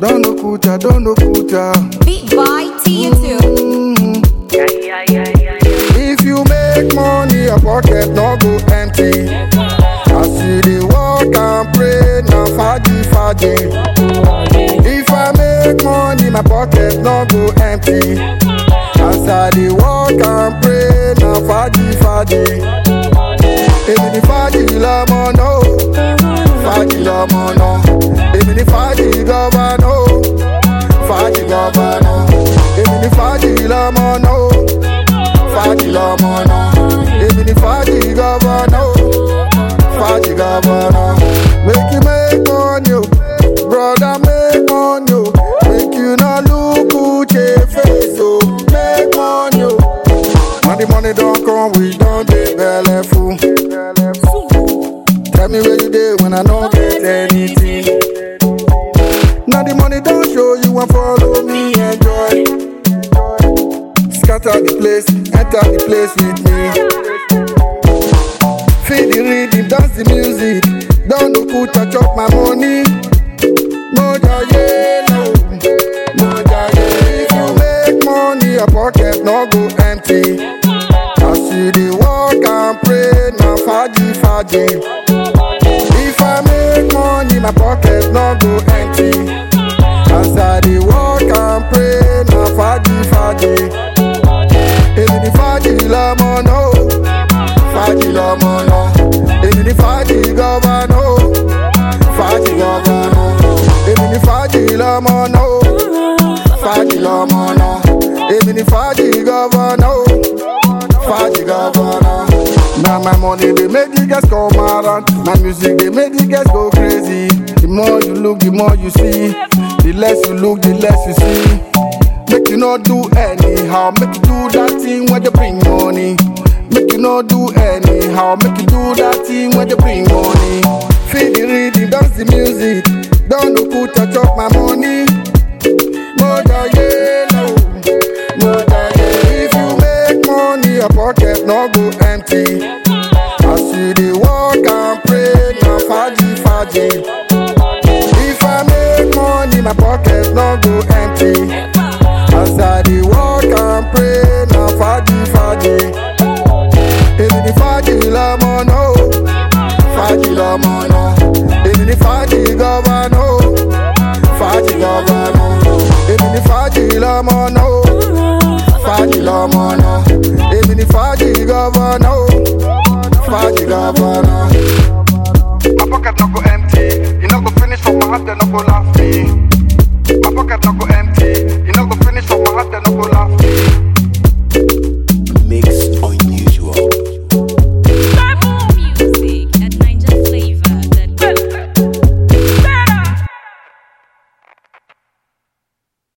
don't know kucha. Beat by T2. If you make money, your pocket no go empty. As you dey walk and pray, na faji. If I make money, my pocket no go empty. As I dey walk and pray, na faji. Èmi ni faji lọ́mọ náà, faji lọ́mọ náà. Èmi ni faji gọ́vánà, faji gọ́vánà. Èmi ni faji lọ́mọ náà, faji lọ́mọ náà. Èmi ni faji gọ́vánà, faji gọ́vánà. Make you make money, oh, brother make money, oh. Make you no look Uche face, oh. Make money, oh. When the money don't come, we don't dey belle full. Tell me where you dey when I don't get anything. Now the money don't show you and follow me, enjoy. Scatter the place, enter the place with me. Feel the rhythm, dance the music. Don't know who touch up my money. Moja yellow, moja yellow. If you make money, your pocket no go empty. As you dey walk and pray, na faji. If I make money, my pocket no go empty. As I dey walk and pray, na faji. Èmi ni faji lọ́mọ náà, faji lọ́mọ náà. Èmi ni faji gọ́vánà, faji gọ́vánà. Èmi ni faji lọ́mọ náà, faji lọ́mọ náà. Èmi ni faji gọ́vánà, faji gọ́vánà. Now my money they make the girls come around. My music they make the girls go crazy. The more you look, the more you see. The less you look, the less you see. Make you not do anyhow. Make you do that thing where they bring money. Make you not do anyhow. Make you do that thing where they bring money. Feel the rhythm, dance the music. Don't know who touch up my money. Moja yellow, moja yellow. If you make money, your pocket no go empty. As you dey walk and pray, na faji. If I make money, my pocket no go empty. As I dey walk and pray, na faji. Èmi ni faji lọ́mọ náà, faji lọ́mọ náà. Èmi ni faji gọ́vánà, faji gọ́vánà. Èmi ni faji lọ́mọ náà, faji lọ́mọ náà. Èmi ni faji gọ́vánà, faji gọ́vánà. My pocket no go empty, you no go finish for my heart, they no go laugh me.